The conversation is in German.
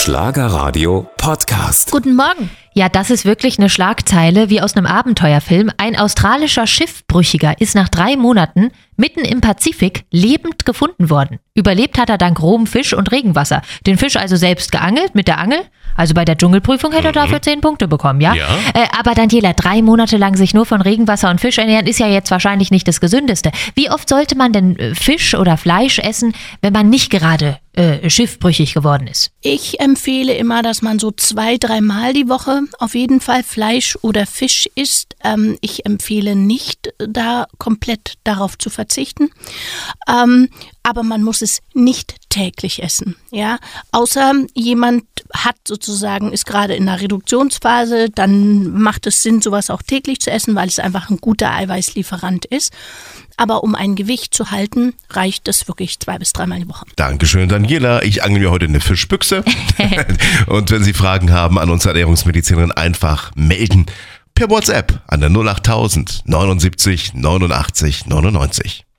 Schlagerradio Podcast. Guten Morgen. Ja, das ist wirklich eine Schlagzeile wie aus einem Abenteuerfilm. Ein australischer Schiffbrüchiger ist nach 3 Monaten mitten im Pazifik lebend gefunden worden. Überlebt hat er dank rohem Fisch und Regenwasser. Den Fisch also selbst geangelt mit der Angel. Also bei der Dschungelprüfung hätte er dafür 10 Punkte bekommen, ja? Aber Daniela, 3 Monate lang sich nur von Regenwasser und Fisch ernähren, ist ja jetzt wahrscheinlich nicht das Gesündeste. Wie oft sollte man denn Fisch oder Fleisch essen, wenn man nicht gerade schiffbrüchig geworden ist? Ich empfehle immer, dass man so 2-3 Mal die Woche auf jeden Fall Fleisch oder Fisch isst. Ich empfehle nicht, da komplett darauf zu verzichten. Aber man muss es nicht täglich essen. Ja? Außer jemand ist gerade in einer Reduktionsphase, dann macht es Sinn, sowas auch täglich zu essen, weil es einfach ein guter Eiweißlieferant ist. Aber um ein Gewicht zu halten, reicht es wirklich 2 bis 3 Mal die Woche. Dankeschön, Daniela. Ich angle mir heute eine Fischbüchse. Und wenn Sie Fragen haben an unsere Ernährungsmedizinerin, einfach melden per WhatsApp an der 08000 79 89 99.